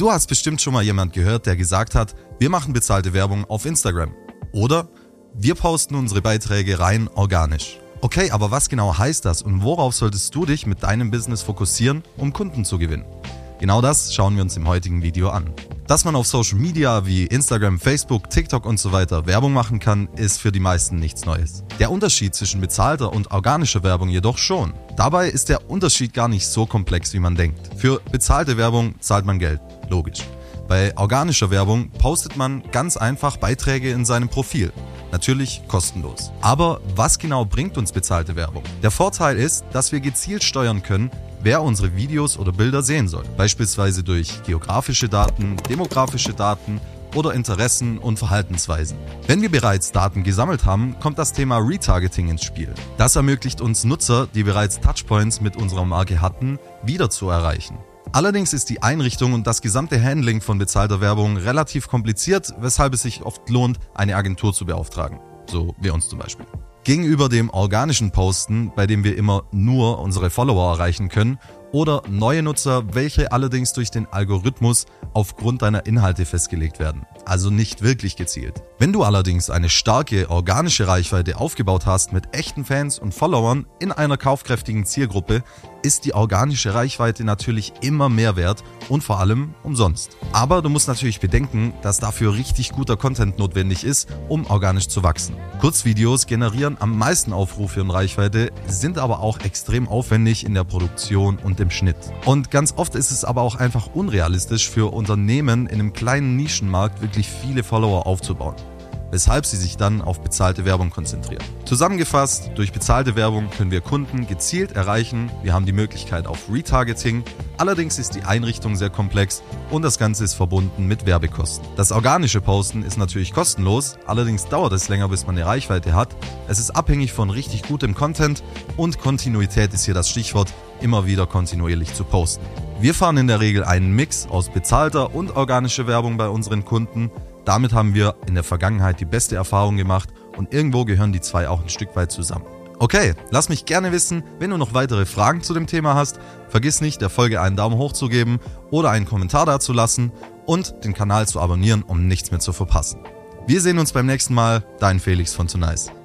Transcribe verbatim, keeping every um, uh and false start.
Du hast bestimmt schon mal jemand gehört, der gesagt hat, wir machen bezahlte Werbung auf Instagram. Oder wir posten unsere Beiträge rein organisch. Okay, aber was genau heißt das und worauf solltest du dich mit deinem Business fokussieren, um Kunden zu gewinnen? Genau das schauen wir uns im heutigen Video an. Dass man auf Social Media wie Instagram, Facebook, TikTok und so weiter Werbung machen kann, ist für die meisten nichts Neues. Der Unterschied zwischen bezahlter und organischer Werbung jedoch schon. Dabei ist der Unterschied gar nicht so komplex, wie man denkt. Für bezahlte Werbung zahlt man Geld, logisch. Bei organischer Werbung postet man ganz einfach Beiträge in seinem Profil. Natürlich kostenlos. Aber was genau bringt uns bezahlte Werbung? Der Vorteil ist, dass wir gezielt steuern können, wer unsere Videos oder Bilder sehen soll. Beispielsweise durch geografische Daten, demografische Daten oder Interessen und Verhaltensweisen. Wenn wir bereits Daten gesammelt haben, kommt das Thema Retargeting ins Spiel. Das ermöglicht uns Nutzer, die bereits Touchpoints mit unserer Marke hatten, wieder zu erreichen. Allerdings ist die Einrichtung und das gesamte Handling von bezahlter Werbung relativ kompliziert, weshalb es sich oft lohnt, eine Agentur zu beauftragen. So wie uns zum Beispiel. Gegenüber dem organischen Posten, bei dem wir immer nur unsere Follower erreichen können, oder neue Nutzer, welche allerdings durch den Algorithmus aufgrund deiner Inhalte festgelegt werden, also nicht wirklich gezielt. Wenn du allerdings eine starke organische Reichweite aufgebaut hast mit echten Fans und Followern in einer kaufkräftigen Zielgruppe, ist die organische Reichweite natürlich immer mehr wert und vor allem umsonst. Aber du musst natürlich bedenken, dass dafür richtig guter Content notwendig ist, um organisch zu wachsen. Kurzvideos generieren am meisten Aufrufe und Reichweite, sind aber auch extrem aufwendig in der Produktion und im Schnitt. Und ganz oft ist es aber auch einfach unrealistisch für Unternehmen in einem kleinen Nischenmarkt wirklich viele Follower aufzubauen, weshalb sie sich dann auf bezahlte Werbung konzentrieren. Zusammengefasst, durch bezahlte Werbung können wir Kunden gezielt erreichen, wir haben die Möglichkeit auf Retargeting, allerdings ist die Einrichtung sehr komplex und das Ganze ist verbunden mit Werbekosten. Das organische Posten ist natürlich kostenlos, allerdings dauert es länger, bis man eine Reichweite hat. Es ist abhängig von richtig gutem Content und Kontinuität ist hier das Stichwort, immer wieder kontinuierlich zu posten. Wir fahren in der Regel einen Mix aus bezahlter und organischer Werbung bei unseren Kunden. Damit haben wir in der Vergangenheit die beste Erfahrung gemacht und irgendwo gehören die zwei auch ein Stück weit zusammen. Okay, lass mich gerne wissen, wenn du noch weitere Fragen zu dem Thema hast. Vergiss nicht, der Folge einen Daumen hoch zu geben oder einen Kommentar dazulassen und den Kanal zu abonnieren, um nichts mehr zu verpassen. Wir sehen uns beim nächsten Mal, dein Felix von Tonice.